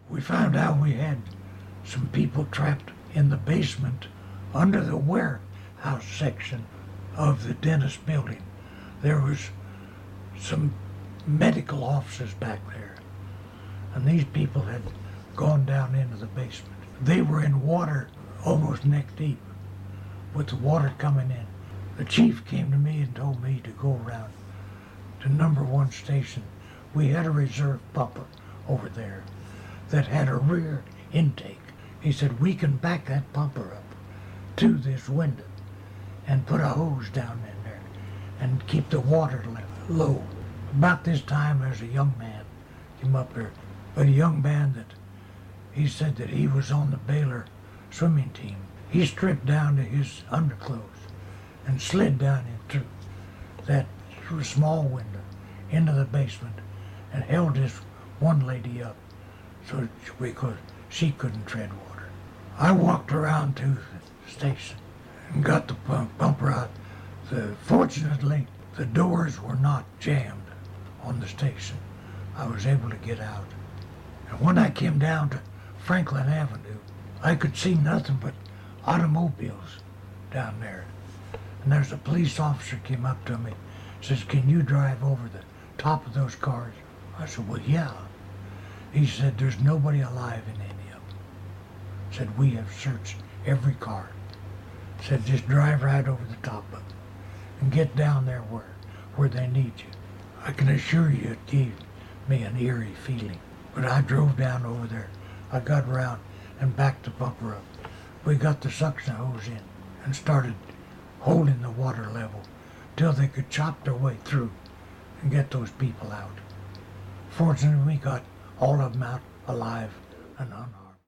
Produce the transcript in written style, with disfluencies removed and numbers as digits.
We found out we had some people trapped in the basement under the warehouse section of the dentist building. There was some medical offices back there, and these people had gone down into the basement. They were in water almost neck deep, with the water coming in. The chief came to me and told me to go around to number 1 station. We had a reserve pumper over there that had a rear intake. He said, we can back that pumper up to this window and put a hose down in there and keep the water low. About this time, there's a young man came up there, a young man that he said that he was on the Baylor swimming team. He stripped down to his underclothes and slid down into that small window into the basement and held this one lady up because she couldn't tread water. I walked around to the station and got the pumper out. Fortunately, the doors were not jammed on the station. I was able to get out. And when I came down to Franklin Avenue, I could see nothing but automobiles down there. And there's a police officer came up to me, says, can you drive over the top of those cars? I said, well, yeah. He said, there's nobody alive in any of them. Said, we have searched every car. Said, just drive right over the top of them and get down there where they need you. I can assure you it gave me an eerie feeling. But I drove down over there. I got around and backed the bumper up. We got the suction hose in and started holding the water level till they could chop their way through and get those people out. Fortunately, we got all of them out alive and unharmed.